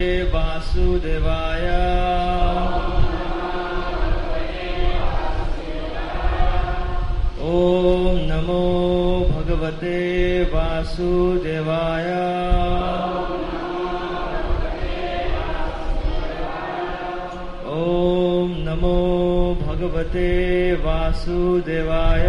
वासुदेवाय ओम नमो भगवते वासुदेवाय ओम नमो भगवते वासुदेवाय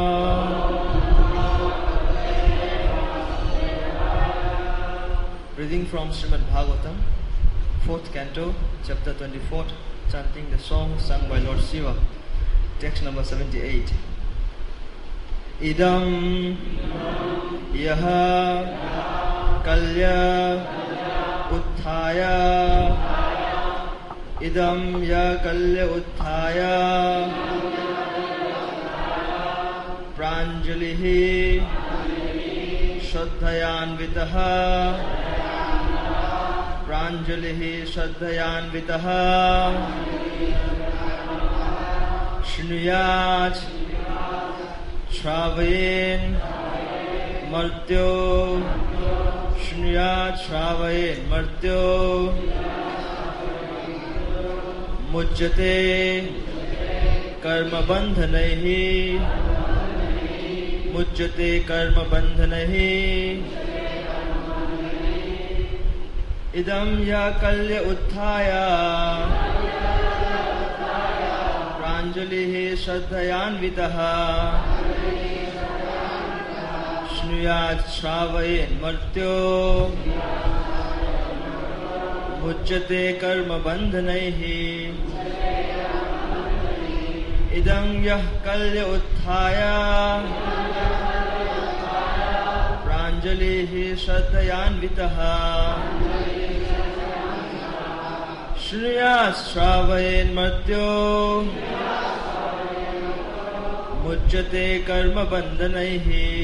Reading from Srimad Bhagavatam, 4th canto, chapter 24, chanting the song sung by Lord Shiva, text number 78. Idam yaha kalya utthaya idam ya kalya utthaya pranjalihi shraddhayanvitaha प्रांजलिः श्रद्धयान्वितः शृणुयात् श्रावयेन् मर्त्यो शृणुयात् श्रावयेन् मर्त्यो मुच्यते कर्मबन्धनैः मुच्यते कर्मबन्धनैः इदं या कल्य उत्थाय प्राञ्जलिः श्रद्धयान्वितः शृणुयात् श्रावयेन् मर्त्यो मुच्यते कर्मबन्धनैः इदं यः कल्य उत्थाय प्राञ्जलिः श्रद्धयान्वितः शृणुयात् श्रावयेन् मर्त्यो मुच्यते कर्मबन्धनैः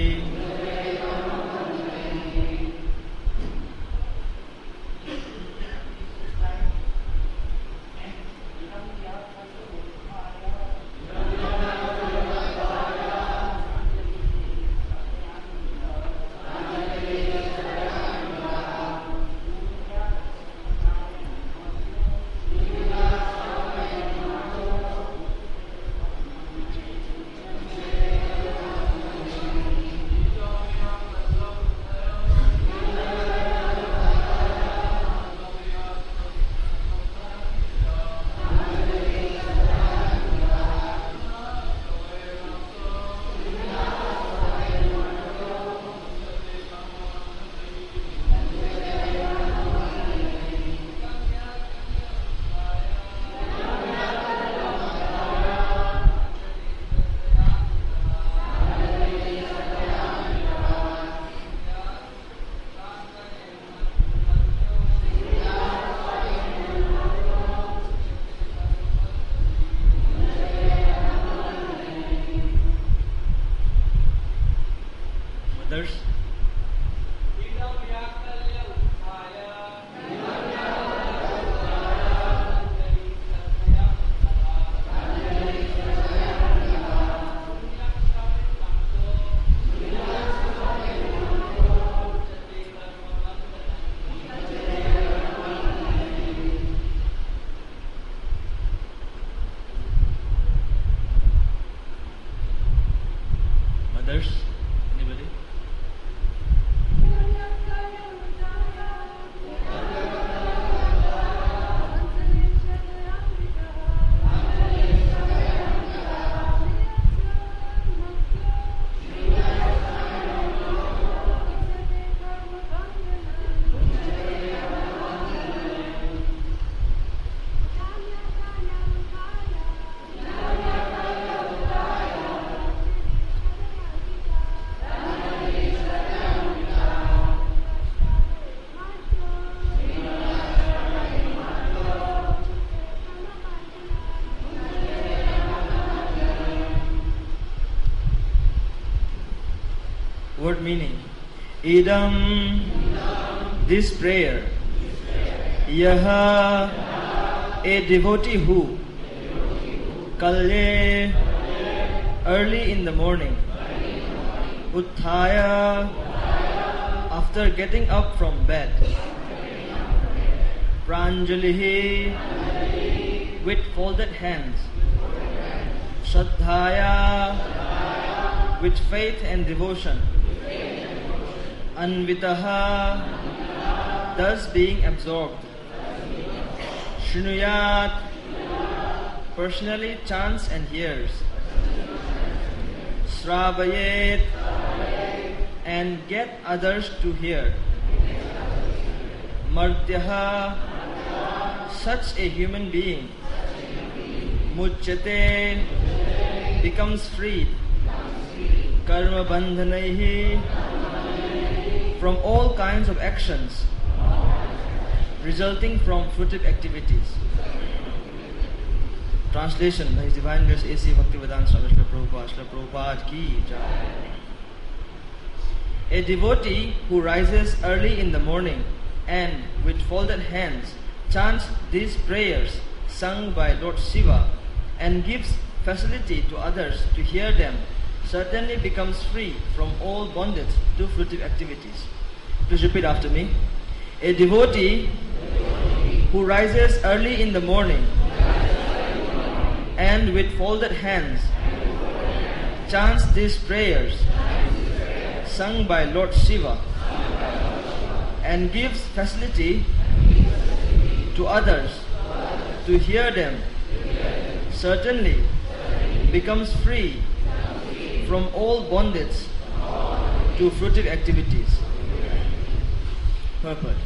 Word meaning. Idam, this prayer. Yaha, a devotee who. Kalye, early in the morning. Utthaya, after getting up from bed. Pranjalihi, with folded hands. Shraddhaya, with faith and devotion. Anvitaha, thus being absorbed. Shrunuyat, personally chants and hears. Sravayet, and get others to hear. Mardyaha, such a human being. Muchyate, becomes freed. Karma bandhanaihi, from all kinds of actions resulting from fruitive activities. Translation by His Divine Grace A.C. Bhaktivedanta Swami Srila Prabhupada. Srila Prabhupada ki jai. A devotee who rises early in the morning and with folded hands chants these prayers sung by Lord Shiva and gives facility to others to hear them certainly becomes free from all bondage to fruitive activities. Please repeat after me. A devotee who rises early in the morning and with folded hands chants these prayers sung by Lord Shiva and gives facility to others to hear them certainly becomes free from all bondage to fruitive activities. Purport.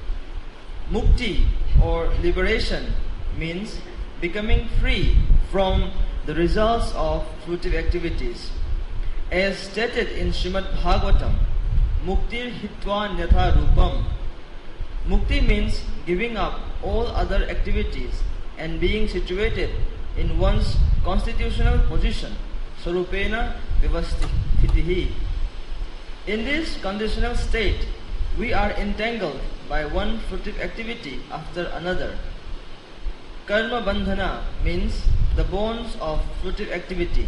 Mukti or liberation means becoming free from the results of fruitive activities. As stated in Srimad Bhagavatam, Muktir hitva nyatha rupam. Mukti means giving up all other activities and being situated in one's constitutional position, sarupena vivasthitihi. In this conditional state, we are entangled by one fruitive activity after another. Karma bandhana means the bonds of fruitive activity.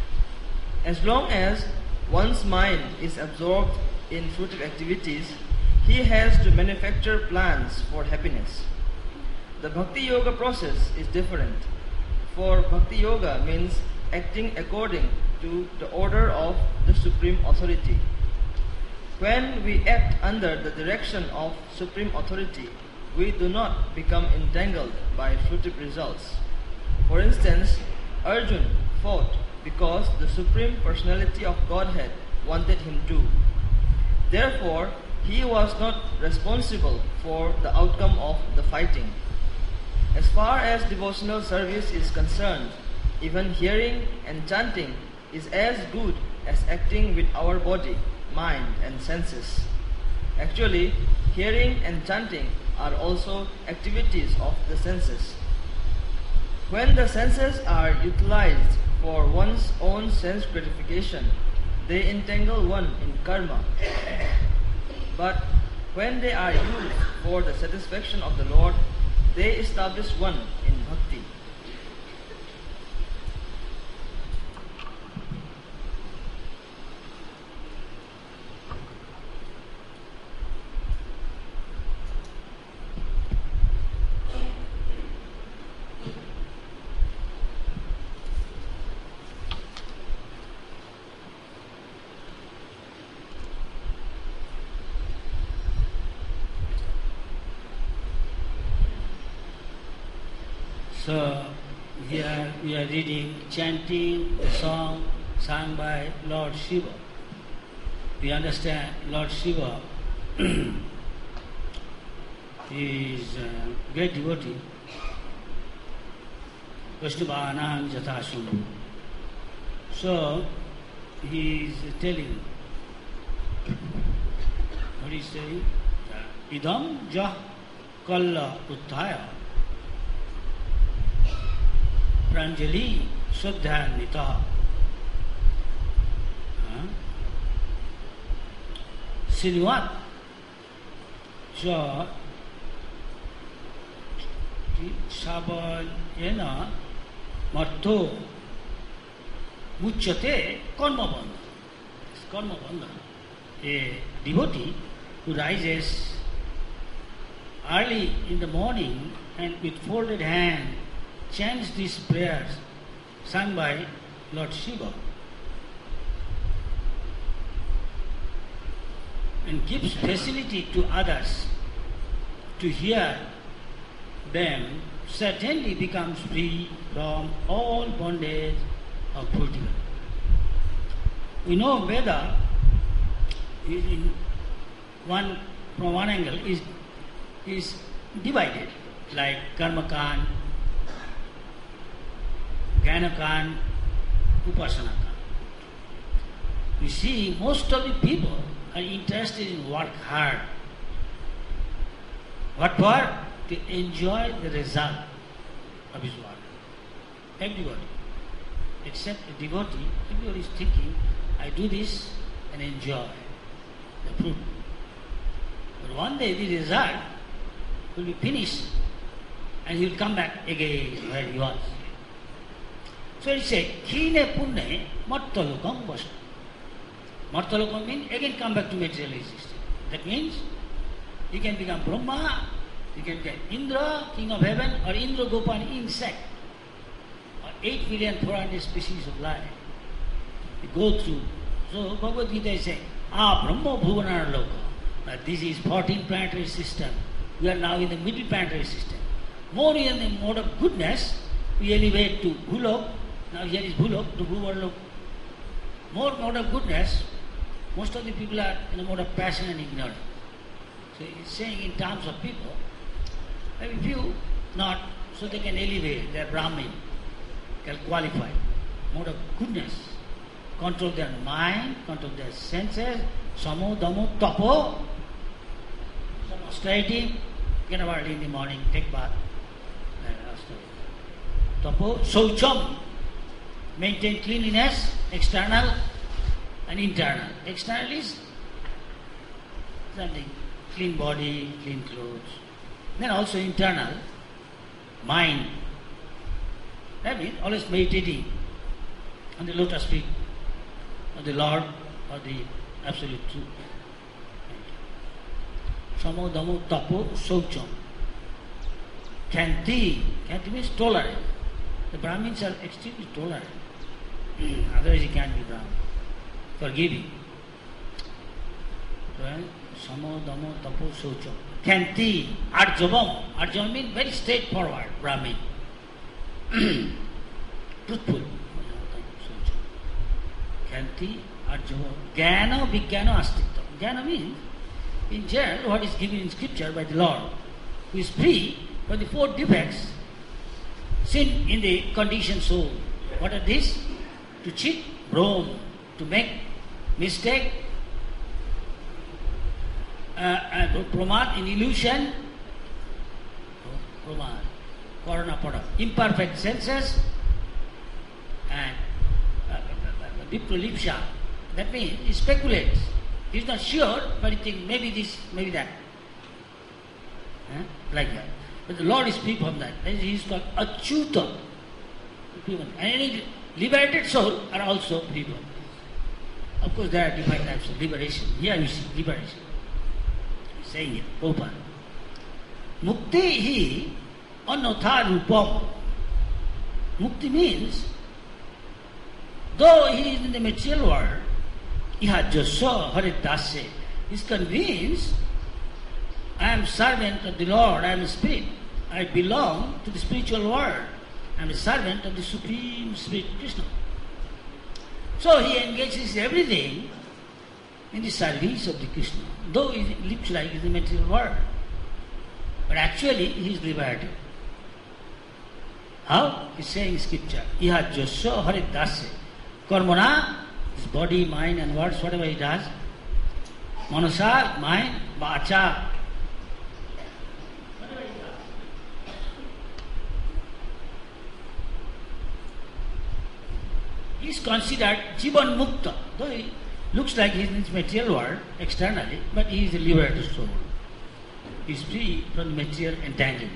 As long as one's mind is absorbed in fruitive activities, he has to manufacture plans for happiness. The Bhakti Yoga process is different. For Bhakti Yoga means acting according to the order of the Supreme Authority. When we act under the direction of Supreme Authority, we do not become entangled by fruitive results. For instance, Arjuna fought because the Supreme Personality of Godhead wanted him to. Therefore, he was not responsible for the outcome of the fighting. As far as devotional service is concerned, even hearing and chanting is as good as acting with our body, mind and senses. Actually, hearing and chanting are also activities of the senses. When the senses are utilized for one's own sense gratification, they entangle one in karma. But when they are used for the satisfaction of the Lord, they establish one in bhakti. So here we are reading, chanting the song sung by Lord Shiva. We understand Lord Shiva is a great devotee. Vaishnavanam jathasum. So he is telling, what is he saying? Idam jah kalla utthaya Pranjali Shraddhanita. Sinuat cha sabayena matto muchyate karma bandha. Karma bandha. A devotee who rises early in the morning and with folded hand chants these prayers sung by Lord Shiva and gives facility to others to hear them, certainly becomes free from all bondage of fruitivity. We know Veda is from one angle is divided, like Karma-kan, Jnana-kan, Upasana-kan. We see most of the people are interested in work hard. What for? To enjoy the result of his work. Everybody. Except a devotee, everybody is thinking, I do this and enjoy the fruit. But one day the result will be finished and he will come back again where he was. So it says, Khine punne mattalokam vasa. Mattalokam means again come back to material existence. That means you can become Brahma, you can get Indra, king of heaven, or Indra Gopan insect, or 8,400,000 species of life. You go through. So Bhagavad Gita is saying, Brahma Bhuvanar Loka. This is 14 planetary system. We are now in the middle planetary system. More in the mode of goodness, we elevate to Bhulok. Now here is Bhulok to Bhuvarlok. More mode of goodness, most of the people are in a mode of passion and ignorance. So it's saying in terms of people, maybe few not, so they can elevate, they are Brahmin, can qualify. Mode of goodness, control their mind, control their senses, samo, damo, tapo, some austerity, get up early in the morning, take bath, tapo, saucham, maintain cleanliness, external and internal. External is something, clean body, clean clothes. Then also internal, mind. That means always meditating on the lotus feet of the Lord or the Absolute Truth. Samo, damo, tapo, saucham. Khanti. Khanti means tolerant. The Brahmins are extremely tolerant. Otherwise he can't be Brahmin. Forgiving. Right? Samo, damo, tapo, saucham. Khanti, arjavam. Arjavam means very straightforward, Brahmin. Truthful. Khanti, arjavam. Jnana, vijnana, astikta. Jnana means, in general, what is given in scripture by the Lord, who is free from the 4 defects, sin in the conditioned soul. What are these? To cheat, roam, to make mistake, pramad in illusion, pramad, karana pada, imperfect senses, and vipralipsa. That means he speculates. He is not sure, but he thinks maybe this, maybe that. Like that. But the Lord is free from that. He is called achyuta. And any liberated soul are also free from this. Of course, there are different types of liberation. Here you see liberation. He's saying it, open. Mukti hi anotha rupam. Mukti means, though he is in the material world, iha jasa haridase. He is convinced, I am servant of the Lord, I am a spirit. I belong to the spiritual world. I am a servant of the Supreme Spirit Krishna. So he engages everything in the service of the Krishna, though it looks like it's the material world. But actually he is liberated. How? He's saying in scripture, iha jasya haridase. Karmana, his body, mind and words, whatever he does, manasa, mind, vacha, he is considered Jivan Mukta, though he looks like he is in this material world externally, but he is a liberated soul. He is free from material entanglement.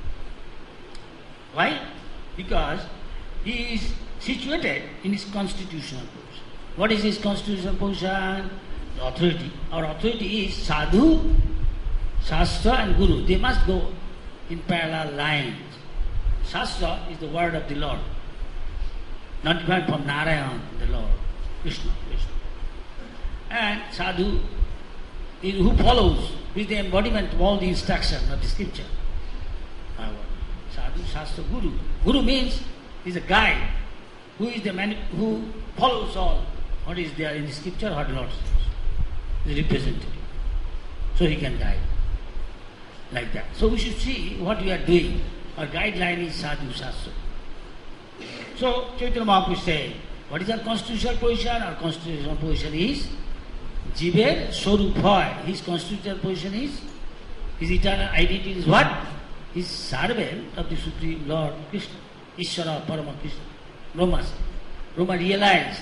Why? Because he is situated in his constitutional position. What is his constitutional position? The authority. Our authority is sadhu Shastra and Guru, they must go in parallel lines. Shastra is the word of the Lord, not derived from Narayan, the Lord, Krishna. And sadhu is who follows, with the embodiment of all the instruction of the scripture. Sadhu, Shastra, Guru. Guru means is a guide who is the man who follows all what is there in the scripture, what the Lord says. The representative. So he can guide. Like that. So we should see what we are doing. Our guideline is Sadhu Shastra. So Chaitanya Mahaprabhu said, what is our constitutional position? Our constitutional position is Jiver Swarup. His constitutional position is, his eternal identity is what? His servant of the Supreme Lord Krishna. Ishvara Parama Krishna. Brahma realized,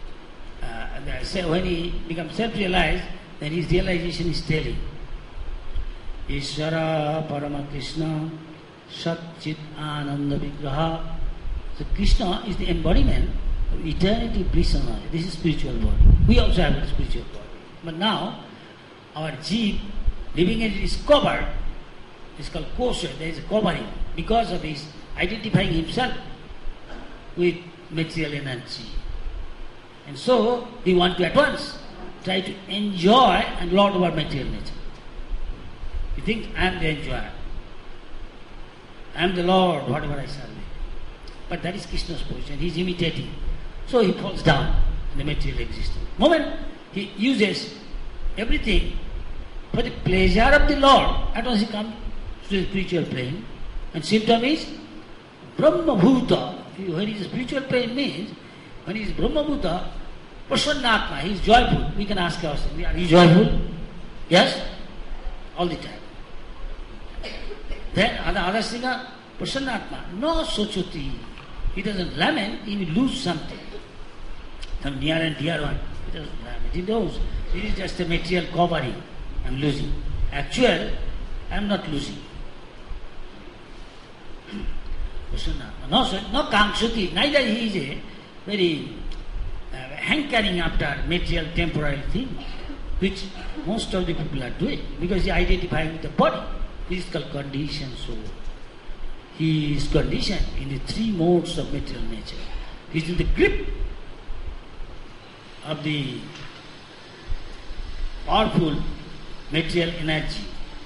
when he becomes self-realized, then his realization is telling. Ishvara Parama Krishna Sat Chit Ananda Vigraha. So Krishna is the embodiment of eternity, bliss and knowledge. This is spiritual body. We also have a spiritual body. But now, our jeev, living entity is covered. It's called kosha. There is a covering because of his identifying himself with material energy. And so, we want to at once try to enjoy and lord over material nature. He thinks, I am the enjoyer. I am the Lord, whatever I serve. But that is Krishna's position. He is imitating. So he falls down in the material existence. Moment he uses everything for the pleasure of the Lord, at once he comes to the spiritual plane. And symptom is Brahma Bhuta. When he is spiritual plane means, when he is Brahma Bhuta, Prasannatma, he is joyful. We can ask ourselves, are you joyful? Yes? All the time. Then other singer, Prasannatma, no sochoti. He doesn't lament, he will lose something. Some near and dear one, he doesn't lament. He knows it is just a material covering. I am losing. Actual, I am not losing. No kamsuti, neither he is a very hankering after material temporary thing, which most of the people are doing, because he is identifying with the body, physical condition, so he is conditioned in the three modes of material nature. He is in the grip of the powerful material energy.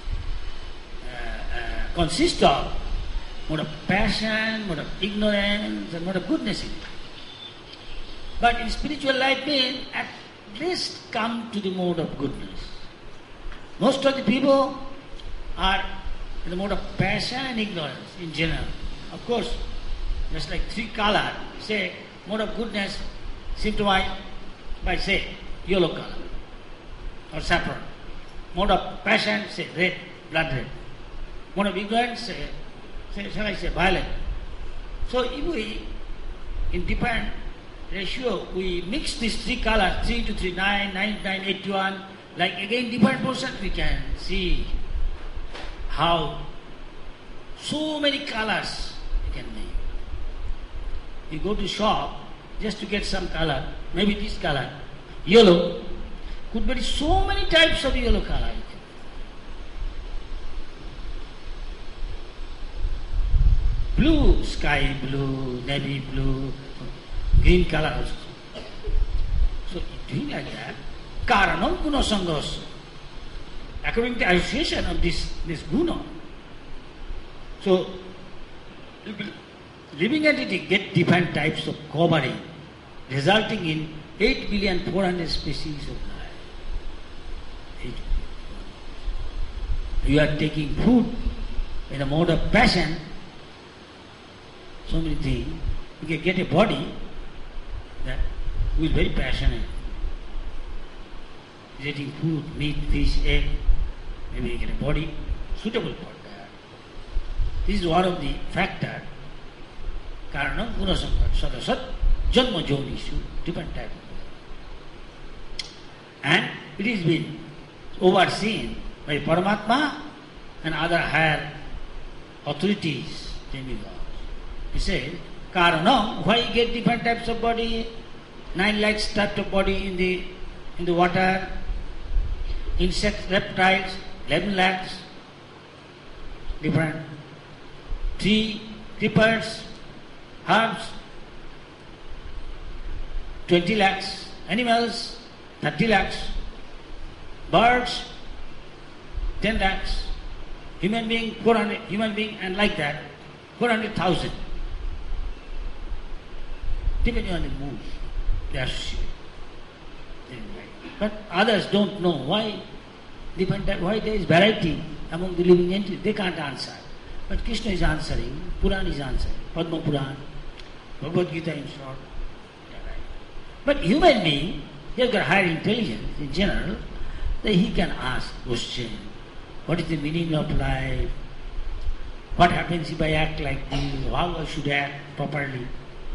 Consists of mode of passion, mode of ignorance, and mode of goodness in it. But in spiritual life, means at least come to the mode of goodness. Most of the people are in the mode of passion and ignorance in general. Of course, just like three color, say mode of goodness symptomized by say yellow color or saffron. Mode of passion, say red, blood red. Mode of ignorance, say shall I say violet. So if we, in different ratio, we mix these three colors, 3 to 3, 9, 9, 9, 81, like again different portions, we can see how so many colors you can make. You go to shop just to get some color, maybe this color, yellow, could be so many types of yellow color. Blue, sky blue, navy blue, green color also. So doing like that, karanam guna sanghas. According to the association of this guna. So living entity get different types of covering, resulting in 8,400,000,000 species of life. 8 billion. You are taking food in a mode of passion, so many things. You can get a body that who is very passionate. He's eating food, meat, fish, egg. Maybe you get a body suitable for that. This is one of the factors. Karanam gunasampat sadasat janma jonishu, different type of. And it is been overseen by Paramatma and other higher authorities, demigods. He says, Karanam, why you get different types of body, 9 lakhs types of body in the water, insects, reptiles, 11 lakhs, different tree, creepers, herbs, 20 lakhs, animals, 30 lakhs, birds, 10 lakhs, human being, 400, human being, and like that, 400,000. Depending on the mood, they are associated. But others don't know why there is variety among the living entities. They can't answer. But Krishna is answering, Puran is answering, Padma Puran, Bhagavad Gita in short. But human being, he has got higher intelligence in general, that he can ask question. What is the meaning of life? What happens if I act like this? How I should act properly?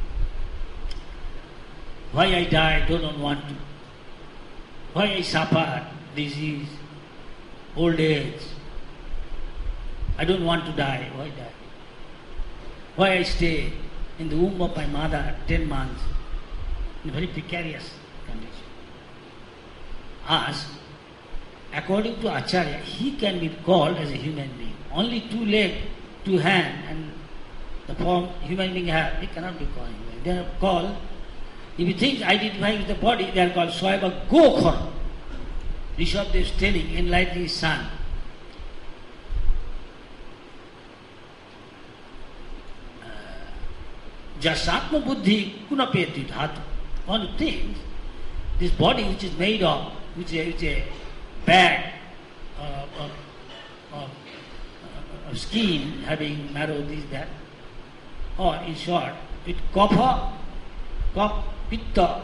Why I die, don't want to. Why I suffer disease, old age. I don't want to die. Why die? Why I stay in the womb of my mother 10 months in a very precarious condition. Ask, according to Acharya, he can be called as a human being. Only 2 legs, 2 hands, and the form human being have, he cannot be called human. They are called, if he thinks identifying with the body, they are called Swayava Gokhar. Rishabh is telling, enlightening his son. Jasatma buddhi kunapeti dhatu. One thinks, this body which is made of, which is a bag of skin having marrow, this, that, or in short, with kapha, pitta,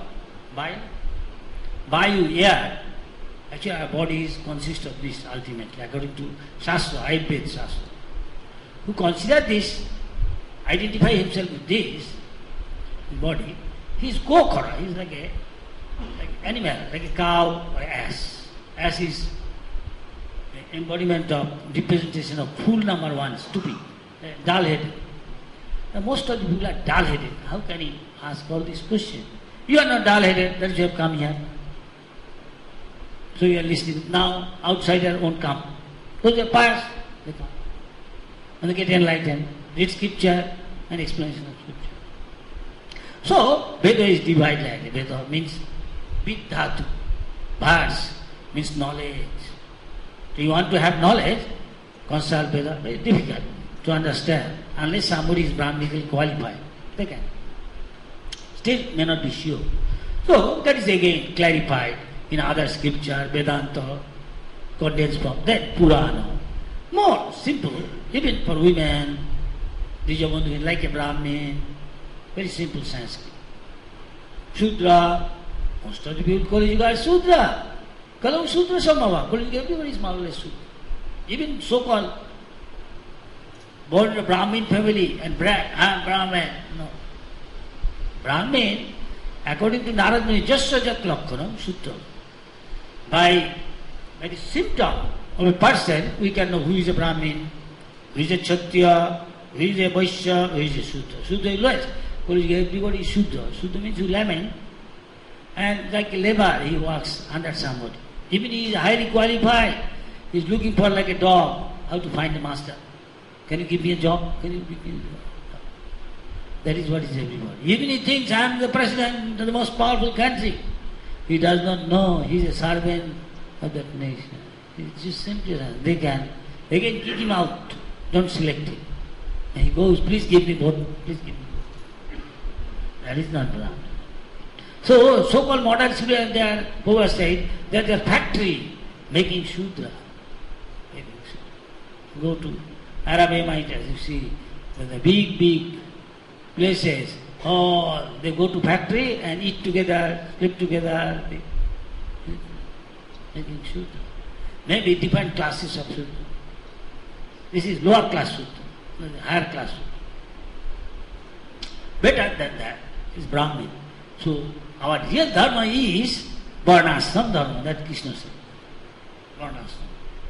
vayu, air. Actually our bodies consist of this ultimately, according to Shastra, Ayurveda Shastra. Who consider this, identify himself with this body, he is Gokhara, he is like an animal, like a cow or ass. Ass is the embodiment of representation of fool number 1, stupid, dull-headed. Now, most of the people are dull-headed. How can he ask all these questions? You are not dull-headed, that's why you have come here. So you are listening. Now, outsider won't come. Those are pious, they come. And they get enlightened. Read scripture and explanation of scripture. So, Veda is divided like that. Veda means Viddhatu. Bhars means knowledge. So you want to have knowledge, consult Veda. Very difficult to understand unless somebody is Brahmanically qualified. They can. Still may not be sure. So that is again clarified in other scripture, Vedanta, condensed from that Purana. More simple, even for women, Dijabandhu, like a Brahmin, very simple Sanskrit. Shudra, most of the people call you guys Shudra. Kalam Shudra Samava, everybody is marvelous Shudra. Even so-called born in a Brahmin family and brag, I am Brahmin. No. Brahmin, according to Narad Muni, just Sajat Lakhanam, Shudra. By the symptom of a person, we can know who is a Brahmin, who is a Kshatriya, who is a Vaishya, who is a Shudra. Shudra is lowest. Everybody is Shudra. Shudra means you layman. And like a labor, he works under somebody. Even he is highly qualified. He is looking for like a dog, how to find a master. Can you give me a job? Can you give me a job? That is what is everybody. Even he thinks I am the president of the most powerful country. He does not know he is a servant of that nation. It's just simply that. They can kick him out. Don't select him. And he goes, please give me vote. Please give me vote. That is not Brahman. So-called modern students, they are oversight, they are the factory making Shudra. Go to Arab Emirates, you see, the big places, they go to factory and eat together, sleep together, making Shudra. Maybe different classes of Shudra. This is lower class Shudra, higher class Shudra. Better than that is Brahmin. So, our real dharma is Varnashram dharma, that Krishna said. Varnashram.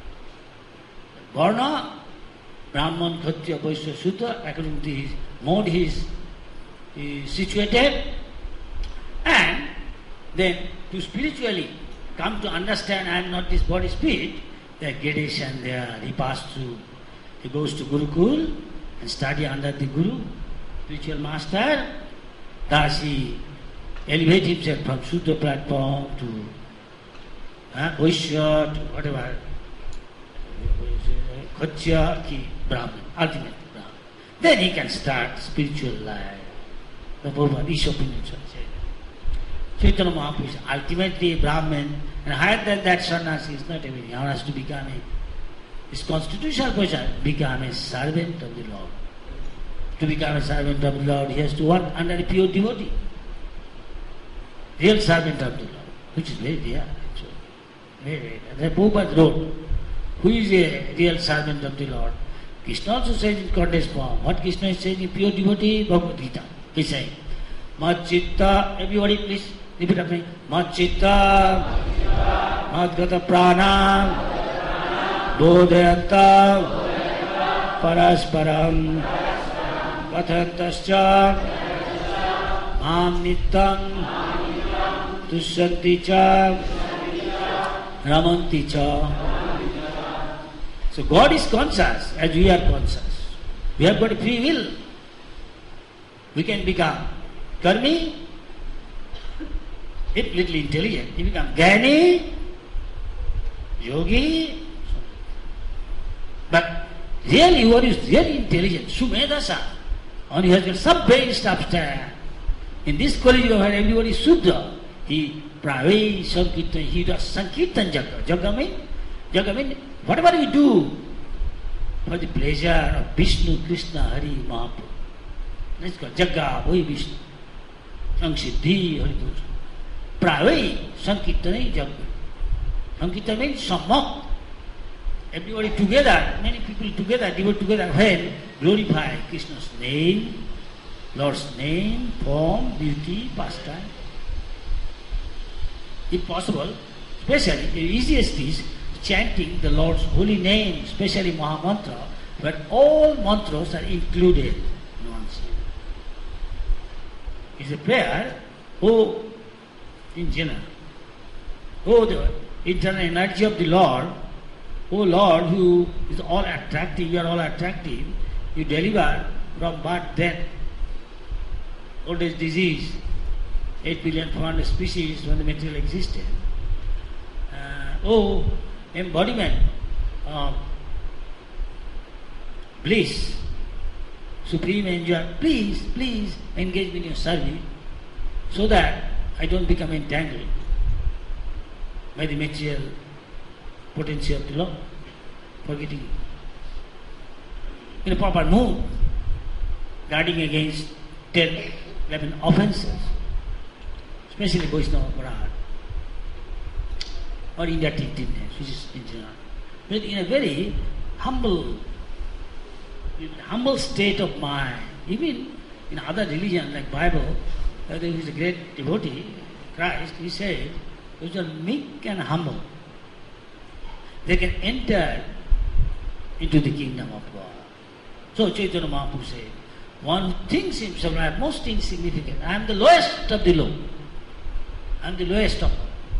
Varna, Brahman, Kshatriya, Vaishya, Shudra, according to his mode he is situated. And then to spiritually come to understand I am not this body spirit, the gradation there. He passed through. He goes to Gurukul and study under the Guru, spiritual master. Thus he elevates himself from Sudra platform to Vaishya to whatever, Khatsya ki Brahman, ultimate Brahman. Then he can start spiritual life. The Prabhupada Ishopanishad said. Chaitanya Mahaprabhu is ultimately a Brahman, and higher than that sannyasi is not everything. He has to become his constitutional position, become a servant of the Lord. To become a servant of the Lord, he has to work under a pure devotee. Real servant of the Lord, which is very rare actually. Very rare. The Prabhupada wrote, who is a real servant of the Lord? Krishna also says in condensed form. What Krishna is saying in pure devotee? Bhagavad Gita. He is saying, Mad-chitta, everybody please repeat after me. Mad-chitta, Mad-gata prana, bodhayanta, parasparam, kathantascha, mam nittam, tushanti cha, ramanti cha. So God is conscious as we are conscious. We have got a free will. We can become karmi, if little intelligent, he become jnani, yogi. But really what is really intelligent, Sumedasa, and he has got some brain substance. In this college of everybody is Sudra. He praves Sankirtan, he does Sankirtan Jaga. Jaga means whatever we do for the pleasure of Vishnu, Krishna, Hari, Mahaprabhu. That's called Jaga, Vai Vishnu. Samsiddhi, Hari Krishna. Pravai, Sankirtana, Jaga. Sankirtana means Sammak. Everybody together, many people together, devote together, when glorify Krishna's name, Lord's name, form, beauty, pastime. If possible, especially the easiest is chanting the Lord's holy name, especially Mahamantra, but all mantras are included in one sing. It's a prayer, in general, the internal energy of the Lord, Lord, who is all attractive, you are all attractive, you deliver from birth, death, old age, disease, 8,400,000,000 species when the material existed. Embodiment of bliss, supreme enjoyment, please engage me in your service so that I don't become entangled by the material potency of the Lord, forgetting in a proper mood, guarding against 10, 11 offenses, especially Vaishnava Aparad or indebtedness, which is in general. But in a very humble state of mind, even in other religions like Bible, there is a great devotee, Christ, he said, those are meek and humble. They can enter into the kingdom of God. So Chaitanya Mahaprabhu said, one who thinks himself most insignificant, I am the lowest of the low. I am the lowest of all.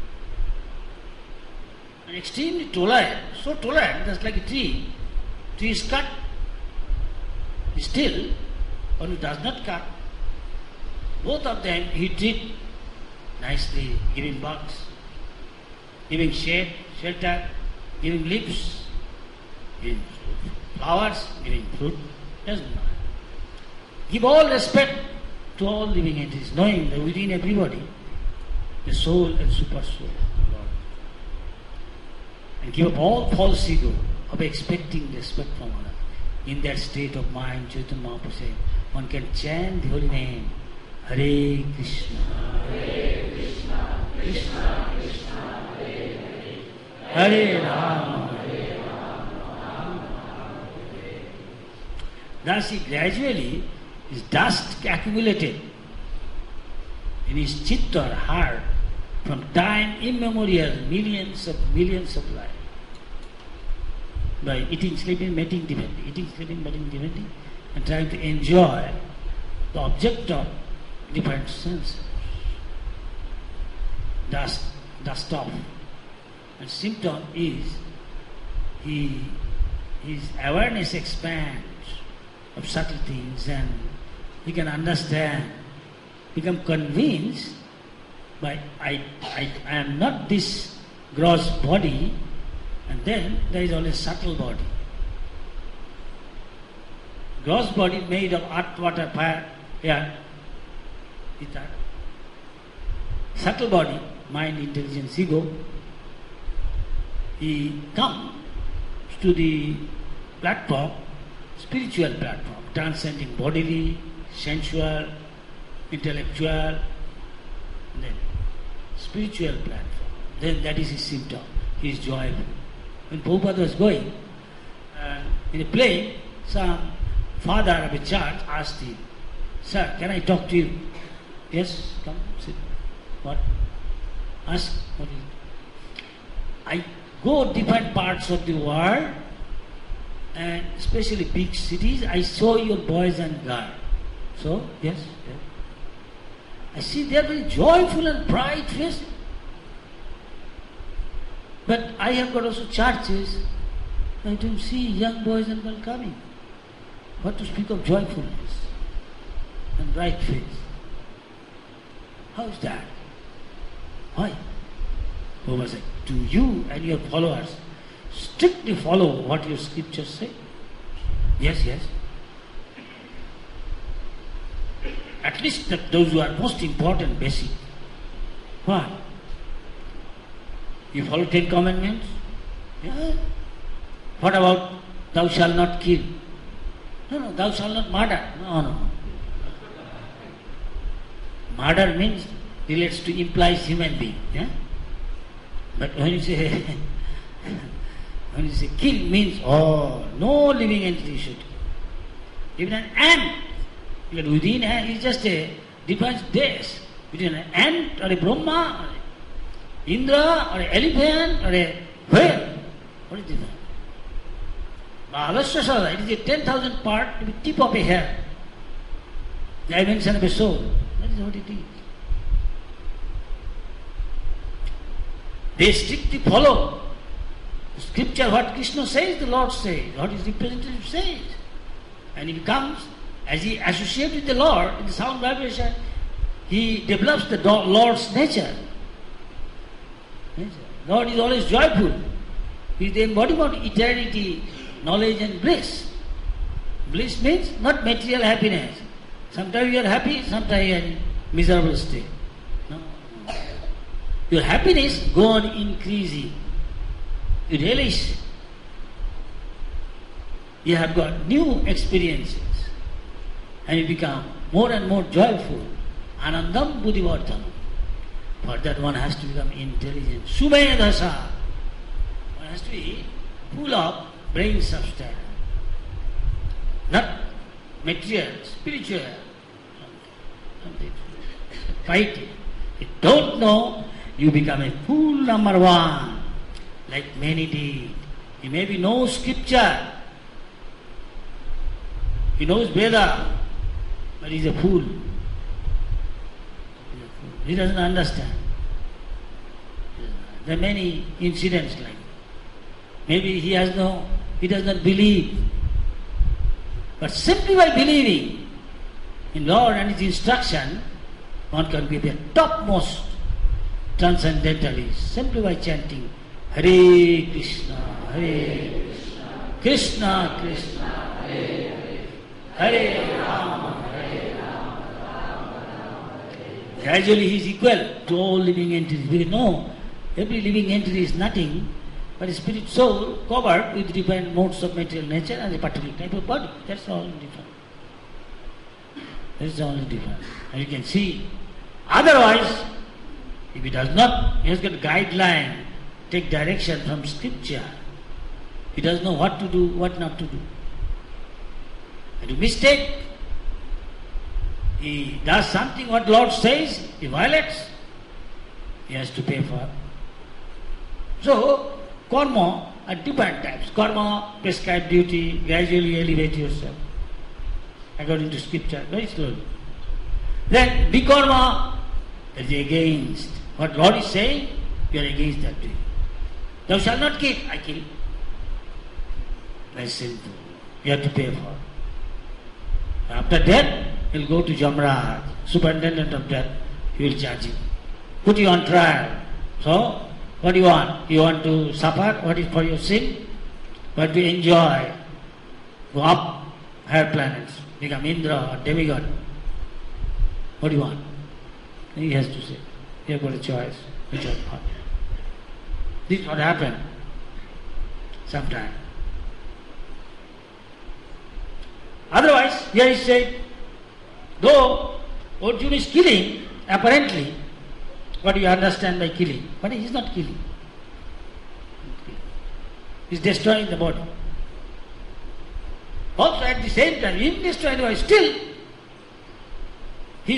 And extremely tolerant, so tolerant, just like a tree. Tree is cut, still, one who does not cut. Both of them he treat nicely, giving bugs, giving shade, shelter, giving leaves, giving flowers, giving fruit, doesn't matter. Give all respect to all living entities, knowing that within everybody, the soul and super soul of God. And give up all false ego of expecting respect from others. In that state of mind, Chaitanya Mahaprabhu said, one can chant the holy name, Hare Krishna, Hare Krishna, Krishna Krishna, Hare Hare, Hare Rama, Hare Rama. Thus he gradually, his dust accumulated in his chitta or heart from time immemorial, millions of life. By eating, sleeping, mating, depending, eating, sleeping, mating, depending, and trying to enjoy the object of different senses. Dust off. And symptom is his awareness expands of subtle things, and he can understand, become convinced by I am not this gross body, and then there is only subtle body. Gross body made of earth, water, fire, air, ether. Subtle body, mind, intelligence, ego. He comes to the platform, spiritual platform, transcending bodily, sensual, intellectual, then spiritual platform. Then that is his symptom. He is joyful. When Prabhupada was going in a plane, some father of a church asked him, "Sir, can I talk to you?" "Yes, come, sit." "What?" "Ask, what is it?" "I go different parts of the world, and especially big cities, I saw your boys and girls." "So?" "Yes, yes. I see they are very joyful and bright faced. But I have got also churches, I don't see young boys and girls coming. What to speak of joyfulness and bright face? How is that? Why?" Prabhupada said, "Do you and your followers strictly follow what your scriptures say?" "Yes, yes. At least those who are most important, basic." "What? You follow 10 Commandments?" "Yeah." "What about thou shalt not kill?" No, thou shalt not murder." No. Murder means relates to implies human being. Yeah? But when you say kill means no living entity should kill. Even an ant, even within ant is just a difference days between an ant or a Brahma, or a Indra or an elephant or a whale. What is different? It is a 10,000 part to the tip of a hair. The dimension of a soul. That is what it is. They strictly follow scripture, what Krishna says, the Lord says, what his representative says. And he comes, as he associates with the Lord in the sound vibration, he develops the Lord's nature. Lord is always joyful. He is the embodiment of eternity, knowledge and bliss. Bliss means not material happiness. Sometimes you are happy, sometimes you are in miserable state. No. Your happiness go on increasing. You relish. You have got new experiences and you become more and more joyful. Anandam buddhivardhanam. For that one has to become intelligent. Sumedhasa. One has to be full of brain substance. Not material, spiritual. Something. Fight it. You don't know, you become a fool number one. Like many did. He maybe knows scripture. He knows Veda. But he's a fool. He doesn't understand. There are many incidents like that. Maybe he does not believe. But simply by believing in Lord and His instruction, one can be the topmost transcendentalist simply by chanting Hare Krishna, Hare Krishna, Krishna Krishna, Hare Hare, Hare Rama, Hare Rama, Rama Rama, Hare. Gradually he is equal to all living entities. We know every living entity is nothing but a spirit soul covered with different modes of material nature and a particular type of body. That's all different. That's the only difference. And you can see, otherwise, if he does not, he has got a guideline, take direction from scripture. He doesn't know what to do, what not to do. And to mistake, he does something what Lord says, he violates, he has to pay for. So, karma are different types. Karma, prescribed duty, gradually elevate yourself according to scripture, very slowly. Then vikarma, that is against. What Lord is saying, you are against that doing. Thou shalt not kill, I kill. Very simple. You have to pay for. After death, he'll go to Jamraj, superintendent of death. He will charge you. Put you on trial. So, what do you want? You want to suffer? What is for your sin? But to enjoy. Go up higher planets. Become Indra or demigod. What do you want? He has to say. You have got a choice. Which one you want? This is what happened sometime. Otherwise, here he said, though Arjuna is killing, apparently, what do you understand by killing? But he is not killing. He is destroying the body. Also at the same time, even destroying the body, still he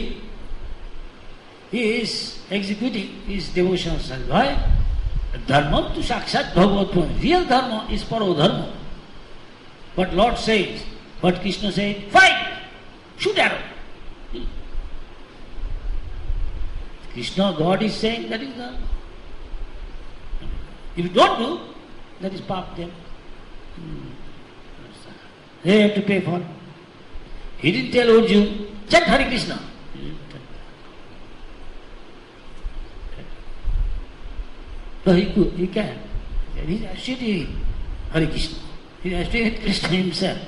is executing his devotional service. Why? Dharma to sakshat bhagavat. Real dharma is paro dharma. But Lord says, what Krishna said, fight! Shoot arrow! Krishna, God is saying that is dharma. If you don't do, that is pap then. They have to pay for it. He didn't tell Arjuna, chant Hare Krishna. So he can. He is associating Hare Krishna. He is associating Krishna himself.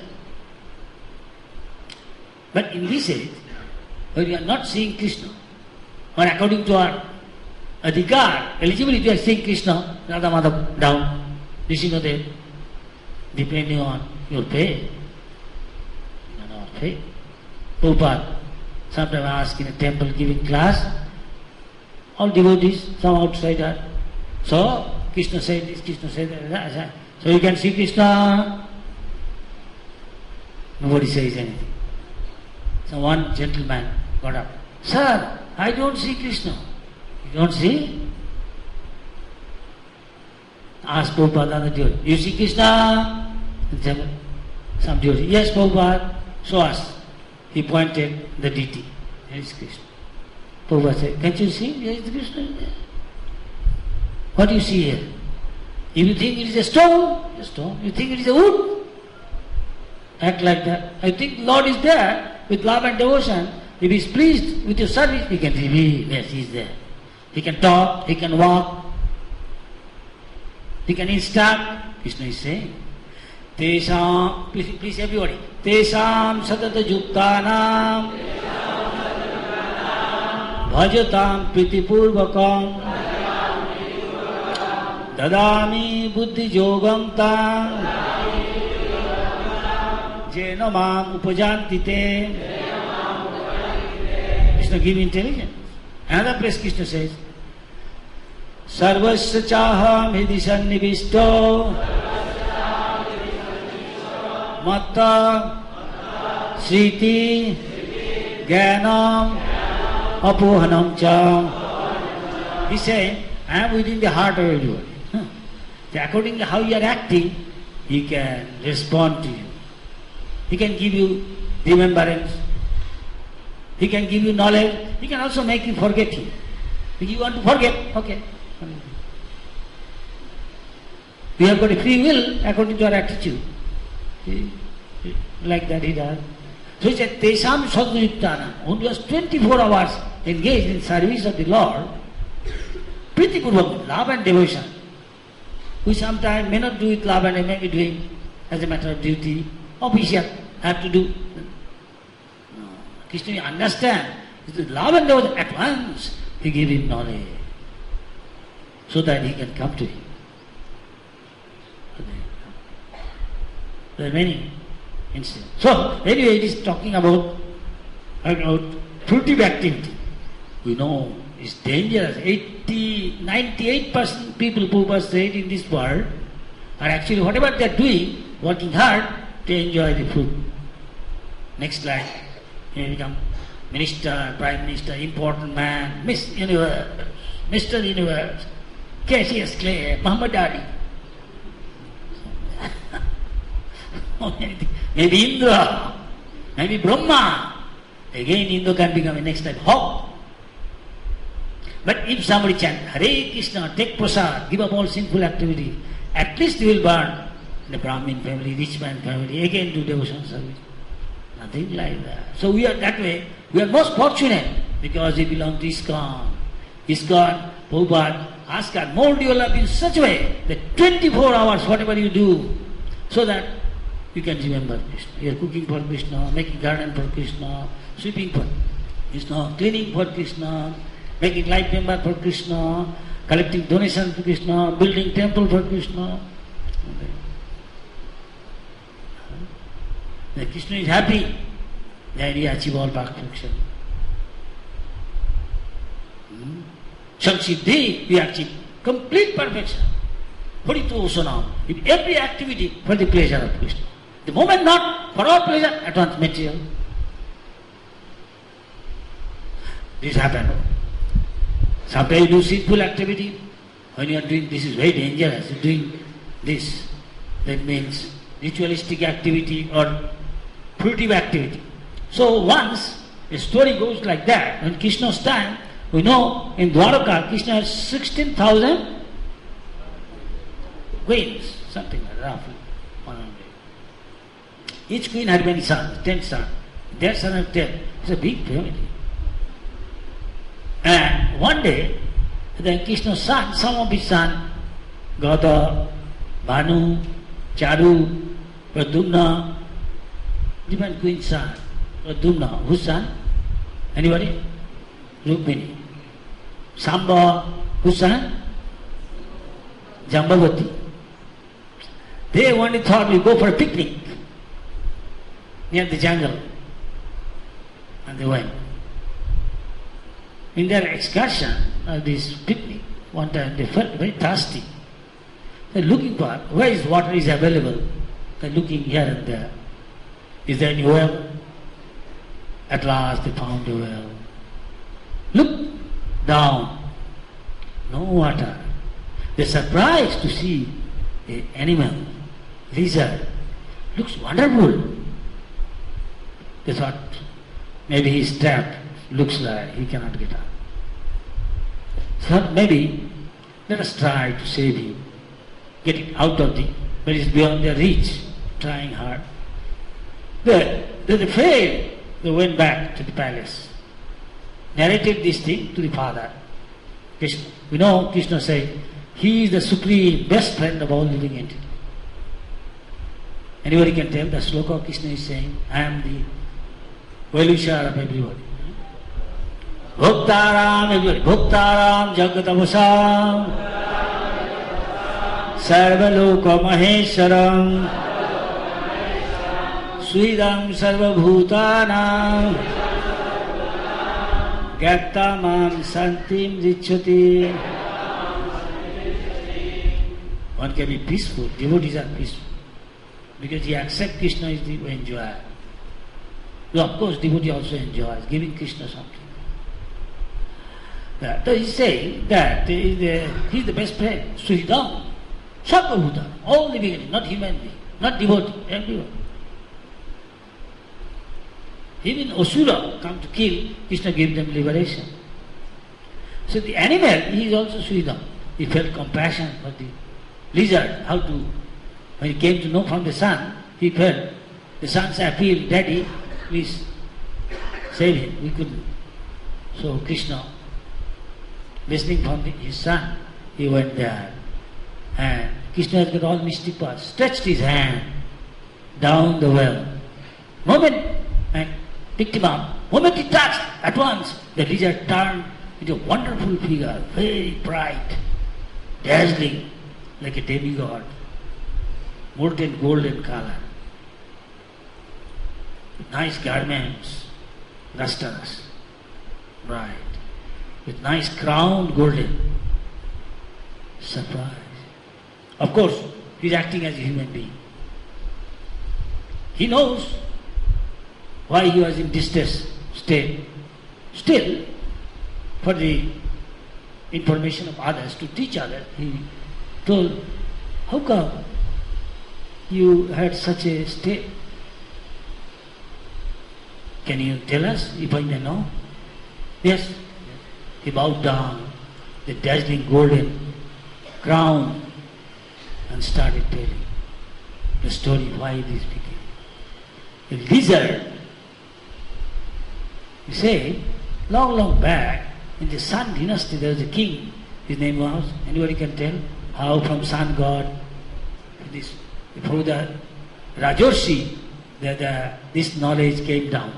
But in this age, where we are not seeing Krishna, or according to our adhikar, eligibility, we are seeing Krishna, Radha Madhav down, Nrsimhadev, depending on your faith. On our faith. Prabhupada, sometimes ask in a temple giving class, all devotees, some outsider. So, Krishna said this, Krishna said that. So you can see Krishna. Nobody says anything. So one gentleman got up. Sir, I don't see Krishna. You don't see? Ask Prabhupada, the devotee. You see Krishna? Some devotee. Yes, Prabhupada. Show us. He pointed the deity. There is Krishna. Prabhupada said, can't you see? There is Krishna. What do you see here? If you think it is a stone, a stone. You think it is a wood, act like that. I think Lord is there with love and devotion. If He is pleased with your service, He can reveal, yes, He is there. He can talk, He can walk, He can instruct. Krishna is saying, Tesam, please everybody, Tesam satata yuktanam bhajatam pritipurvakam dadami buddhi yogam tam jena mam upajanti te. Krishna give intelligence. Another place Krishna says, Sarvasya chaham hidi sannivishto matta sriti jnanam apohanam cha. He said, I am within the heart of everyone. According to how you are acting, He can respond to you. He can give you remembrance. He can give you knowledge. He can also make you forget Him. If you want to forget, okay. We have got a free will according to our attitude. See? Like that He does. So He said, Tesam sadhuyuktana, who was 24 hours engaged in service of the Lord, Priti Purvak, love and devotion. We sometimes may not do it love and may be doing as a matter of duty, official, have to do. No. Krishna understand. With love and devotion, at once He gave him knowledge so that he can come to Him. There are many incidents. So, anyway, it is talking about fruitive activity. We know it's dangerous. 98% people who participate in this world are actually, whatever they are doing, working hard to enjoy the fruit. Next slide. Here we come. Minister, Prime Minister, important man, Miss Universe, Mr. Universe, Cassius Clay, Muhammad Ali. Maybe Indra, maybe Brahma. Again Indra can become a next type hog. But if somebody chant Hare Krishna, take prasad, give up all sinful activity, at least you will burn in a Brahmin family, rich man family, again do devotion service. Nothing like that. So we are that way, we are most fortunate because we belong to ISKCON. ISKCON, Prabhupada asked God, mold your life in such a way that 24 hours, whatever you do, so that you can remember Krishna. You are cooking for Krishna, making garden for Krishna, sweeping for Krishna, cleaning for Krishna, making life member for Krishna, collecting donations for Krishna, building temple for Krishna. Then Krishna is happy, then he achieves all perfection. Samsiddhi, we achieve complete perfection. Parito Usanam. In every activity for the pleasure of Krishna. The moment not for our pleasure, at once material. This happens. Sometimes you do sinful activity. When you are doing this is very dangerous. You are doing this. That means ritualistic activity or fruitive activity. So once a story goes like that, in Krishna's time, we know in Dwaraka, Krishna has 16,000 queens, something like that, roughly 100. Each queen had many sons, 10 sons. Their son had 10. It's a big family. And one day, then Krishna's son, some of his sons, Gada, Bhanu, Charu, Pradyumna, different queen's son. Pradyumna, whose son? Anybody? Rukmini. Samba, whose son? Jambavati. They only thought we go for a picnic near the jungle. And they went. In their excursion, this picnic, one time they felt very thirsty. They're looking for where is water is available. They're looking here and there. Is there any well? At last they found a well. Look down. No water. They're surprised to see an animal, lizard. Looks wonderful. They thought maybe he's trapped. Looks like he cannot get out. So maybe let us try to save him. Get it out of the, but it's beyond their reach. Trying hard. They failed. They went back to the palace. Narrated this thing to the father. Krishna. We know Krishna said, he is the supreme, best friend of all living entities. Anybody can tell the sloka Krishna is saying, I am the well-wisher of everybody. Bhaktaram, everybody. Bhaktaram, Jagatavasam, Sarvaloka Maheswaram, Sridam Sarvabhutanam, Gyattamam Santim Richati. One can be peaceful, devotees are peaceful. Because he accepts Krishna is the enjoyer. So of course devotee also enjoys, giving Krishna something. So he's saying that he is the best friend, Sridam, Sarvabhutanam, all living entities, not human being, not devotee, everyone. Even Asura come to kill, Krishna gave them liberation. So the animal, he is also Sridam. He felt compassion for the lizard, how to, when he came to know from the son, he felt, the son's appeal, Daddy, please save him. We couldn't. So Krishna, listening from his son, he went there. And Krishna has got all mystic powers, stretched his hand down the well. Moment, and picked him up. Moment he touched, at once the lizard turned into a wonderful figure, very bright, dazzling, like a demigod, molten golden color. With nice garments, lustrous, bright, with nice crown, golden. Surprise. Of course, he's acting as a human being. He knows why he was in distress state. Still, for the information of others, to teach others, he told, how come you had such a state? Can you tell us if I may know? Yes. He bowed down, the dazzling golden crown, and started telling. the story why this became. The lizard, you say, long back, in the Sun dynasty there was a king, his name was, anybody can tell, how from sun god, this, through the Rajarshi, this knowledge came down.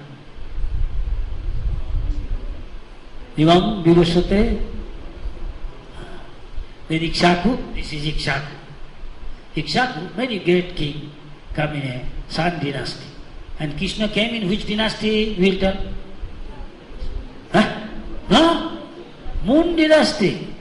Imam Vivaswate, then Ikshaku, this is Ikshaku. Ikshaku, very great king, come in a Sun dynasty. And Krishna came in which dynasty, we will tell? Huh? No? Moon dynasty.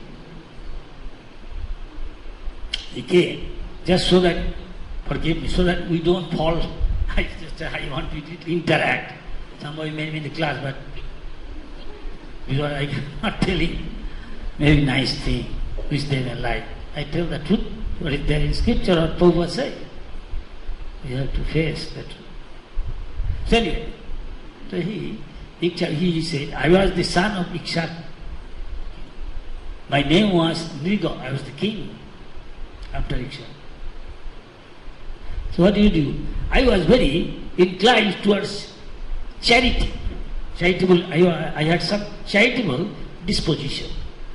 He came, just so that, forgive me, so that we don't fall. I want you to interact. Somebody made me in the class, but because I cannot tell him very nice thing which they may like. I tell the truth, what is there in scripture or Prabhupada say. We have to face the truth. So anyway, so he said, I was the son of Ikshaku. My name was Nriga, I was the king after Ikshaku. So what do you do? I was very inclined towards charity. I had some charitable disposition.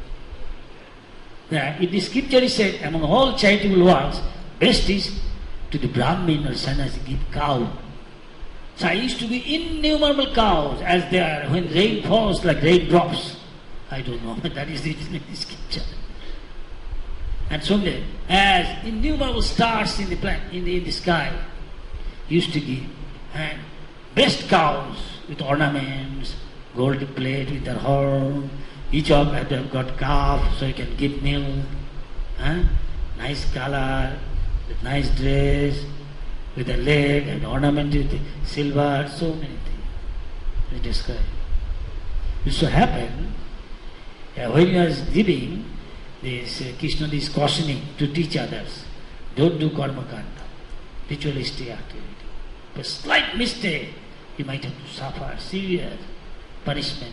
In the scripture it said, among all charitable works, best is to the Brahmin or sannyasi give cow. So I used to be innumerable cows as they are when rain falls like raindrops. I don't know, but that is written in the scripture. And someday, as innumerable stars in the sky used to give, and best cows with ornaments, gold plate with their horn, each of them got calf so you can give milk, nice color, with nice dress, with a leg and ornamented with silver, so many things. They describe. It so happened, when he was giving, this Krishna is cautioning to teach others, don't do karma kanda, ritualistic activity. But slight mistake, you might have to suffer severe punishment.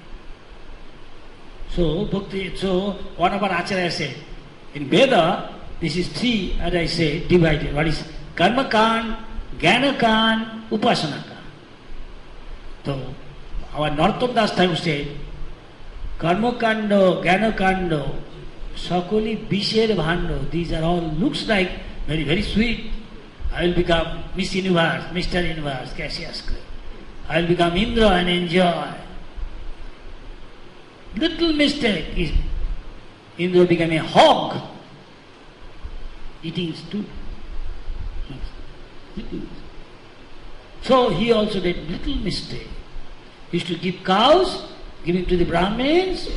So one of our acharyas said, in Veda, this is three, as I say, divided. What is karma kan, jnana kan, upasana kan. So our Narottam Das Thakur said, karma kando, jnana kando, sakoli bisher bhando, these are all, looks like very, very sweet. I will become Miss Universe, Mr. Universe, Cassius Clay. I will become Indra and enjoy. Little mistake is Indra became a hog, eating stew. So he also did little mistake. He used to give cows, giving to the Brahmins.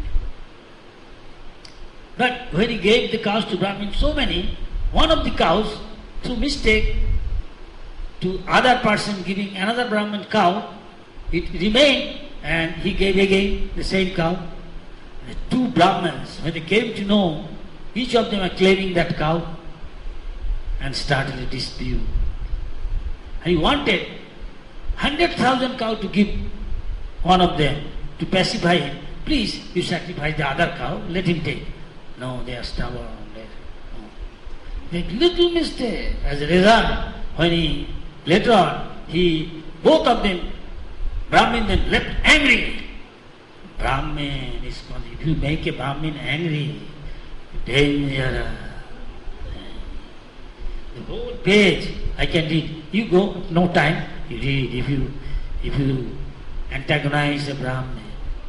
But when he gave the cows to Brahmins, so many, one of the cows, through mistake, to other person giving another Brahmin cow, it remained and he gave again the same cow. The two Brahmins, when they came to know, each of them are claiming that cow and started a dispute. And he wanted 100,000 cow to give one of them to pacify him. Please, you sacrifice the other cow, let him take. No, they are stubborn. Make little mistake. As a result, when later on, both of them, Brahmin then left angry. Brahmin is called, if you make a Brahmin angry, danger. The whole page I can read. You go, no time, you read. If you antagonize a Brahmin,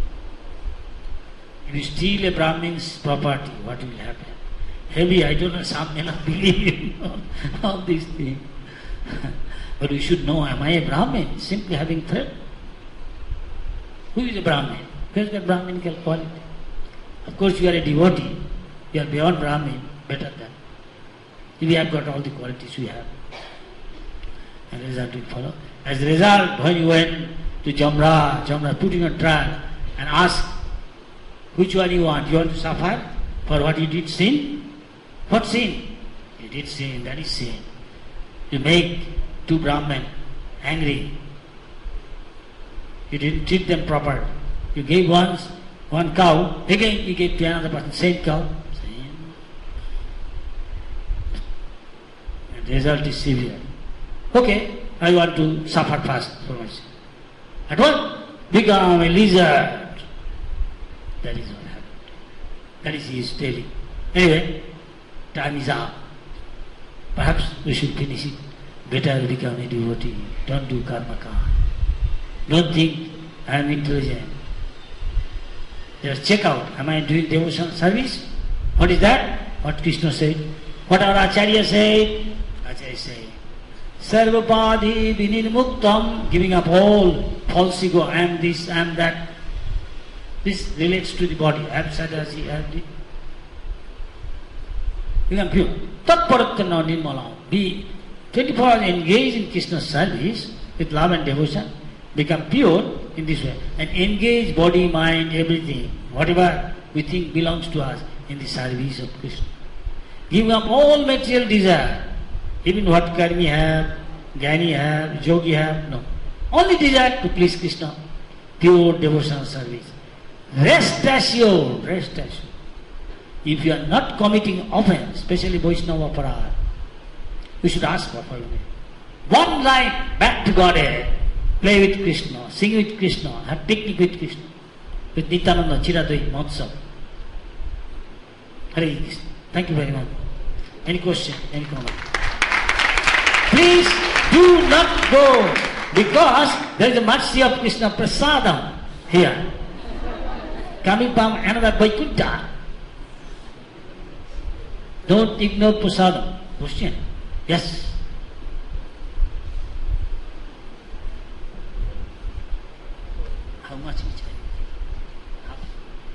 if you steal a Brahmin's property, what will happen? Heavy, I don't know, some may not believe in all these things. But we should know, am I a Brahmin? Simply having threat. Who is a Brahmin? Where is the Brahminical quality? Of course, you are a devotee. You are beyond Brahmin, better than. If you have got all the qualities we have. And the result will follow. As a result, when you went to Jamra put you on trial and asked, which one you want? You want to suffer for what you did sin? What sin? You did sin, that is sin. You make two Brahmin angry. You didn't treat them proper. You gave one cow, again you gave to another person, same cow. Same. the result is severe. Okay, I want to suffer first for myself. At once, become a lizard. That is what happened. That is he is telling. Anyway, time is up. Perhaps we should finish it. Better become a devotee. Don't do karma kand. Don't think I am intelligent. Just check out, am I doing devotional service? What is that? What Krishna said. What our Acharya said? Acharya said, Sarvapadhi vinirmuktam, giving up all false ego, I am this, I am that. This relates to the body. I am sadhasi, I am this. Become pure. Tatparatana nirmalam. Be 24 hours engaged in Krishna's service with love and devotion. Become pure in this way. And engage body, mind, everything. Whatever we think belongs to us in the service of Krishna. Give up all material desire. Even what karmi have, jnani have, yogi have, no. Only desire to please Krishna. Pure devotional service. Rest assured, rest assured. If you are not committing offense, especially Vaishnava Aparad, we should ask for forgiveness. One life back to Godhead. Play with Krishna, sing with Krishna, have picnic with Krishna, with Nityananda, Chiradvait, Mahotsav. Hare Krishna. Thank you very much. Any question? Any comment? Please do not go, because there is a mercy of Krishna Prasadam here. Coming from another Vaikuntha. Don't ignore Prasadam. Question? Yes. How much each I half?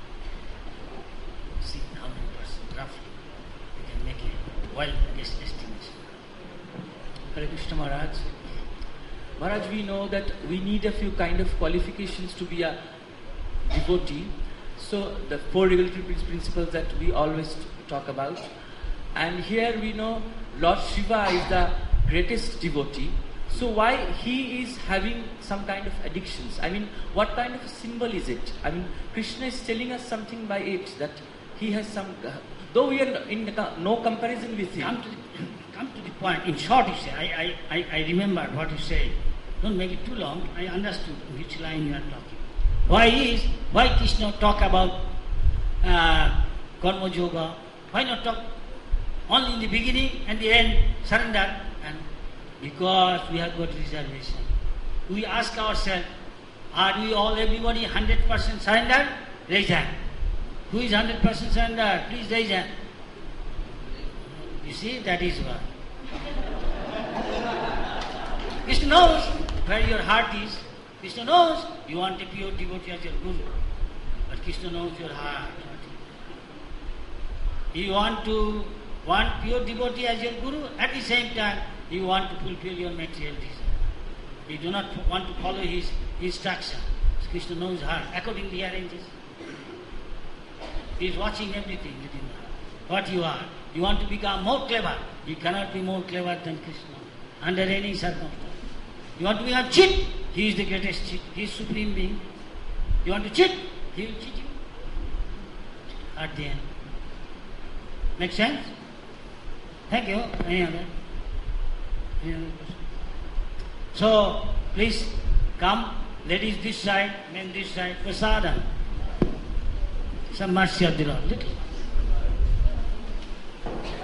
See how many percent roughly we can make a wild guess estimation. Hare Krishna Maharaj. Maharaj, we know that we need a few kind of qualifications to be a devotee. So the four regulatory principles that we always talk about. And here we know Lord Shiva is the greatest devotee. So why he is having some kind of addictions? I mean, what kind of a symbol is it? I mean, Krishna is telling us something by it that he has some. Though we are in no comparison with him. Come to the point. In short, you say. I remember what you said. Don't make it too long. I understood which line you are talking. Why Krishna talk about karma yoga? Why not talk only in the beginning and the end, surrender? And because we have got reservation. We ask ourselves, are we all, everybody 100% surrendered? Raise hand. Who is 100% surrendered? Please raise hand. You see, that is why. Krishna knows where your heart is. Krishna knows you want a pure devotee as your guru. But Krishna knows your heart. You want pure devotee as your guru, at the same time you want to fulfill your material desire. You do not want to follow his instruction. Krishna knows heart. Accordingly he arranges. He is watching everything within the heart. What you are. You want to become more clever. You cannot be more clever than Krishna under any circumstance. You want to become cheat. He is the greatest cheat. He is supreme being. You want to cheat. He will cheat you. At the end. Make sense? Thank you. Any other question? So, please come. Ladies this side, men this side. Prasadam. Some mercy of the Lord. Little.